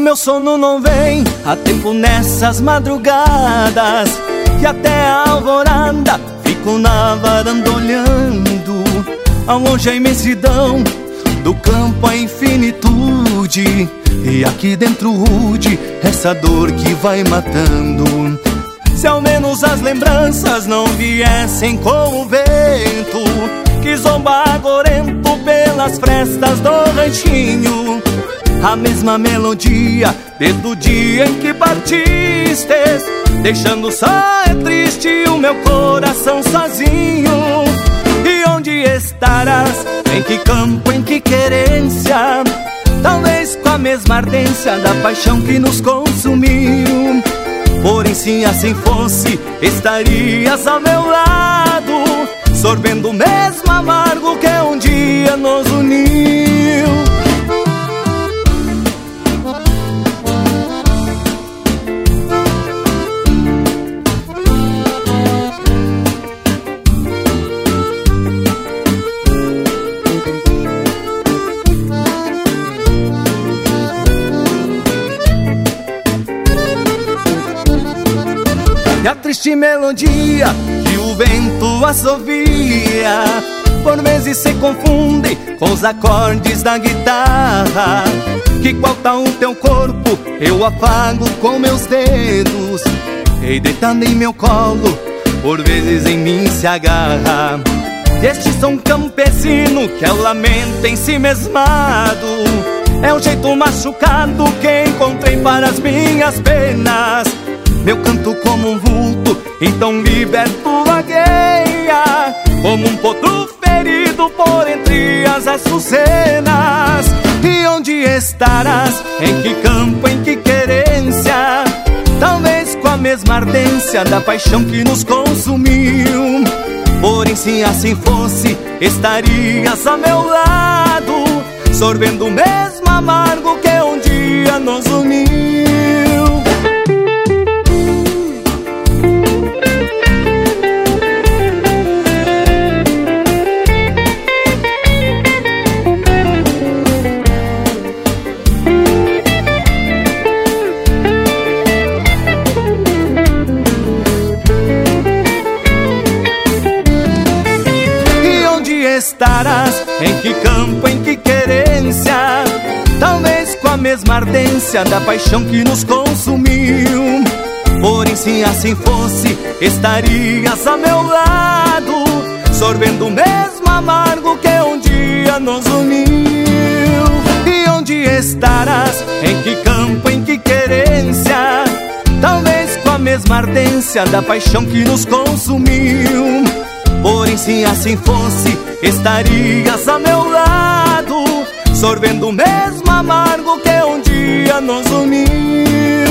meu sono não vem há tempo nessas madrugadas, e até a alvorada fico na varanda olhando ao longe a imensidão do campo, a infinitude, e aqui dentro rude essa dor que vai matando. Se ao menos as lembranças não viessem com o vento que zomba agorento pelas frestas do ranchinho, a mesma melodia desde o dia em que partistes, deixando só é triste o meu coração sozinho. E onde estarás? Em que campo, em que querência? Talvez com a mesma ardência da paixão que nos consumiu. Porém, se assim fosse, estarias ao meu lado, sorvendo o mesmo amargo que um dia nos uniu. E a triste melodia que o vento assovia por vezes se confunde com os acordes da guitarra, que qual tá o teu corpo eu afago com meus dedos, e deitando em meu colo por vezes em mim se agarra. E este som campesino que é o lamento em si mesmado, é um jeito machucado que encontrei para as minhas penas. Meu canto como um vulto, então liberto vagueia, como um potro ferido por entre as açucenas. E onde estarás? Em que campo, em que querência? Talvez com a mesma ardência da paixão que nos consumiu. Porém, se assim fosse, estarias ao meu lado, sorvendo o mesmo amargo que um dia nos uniu. Estarás? Em que campo, em que querência? Talvez com a mesma ardência da paixão que nos consumiu. Porém, se assim fosse, estarias ao meu lado, sorvendo o mesmo amargo que um dia nos uniu. E onde estarás? Em que campo, em que querência? Talvez com a mesma ardência da paixão que nos consumiu. Porém, se assim fosse, estarias ao meu lado, sorvendo o mesmo amargo que um dia nos uniu.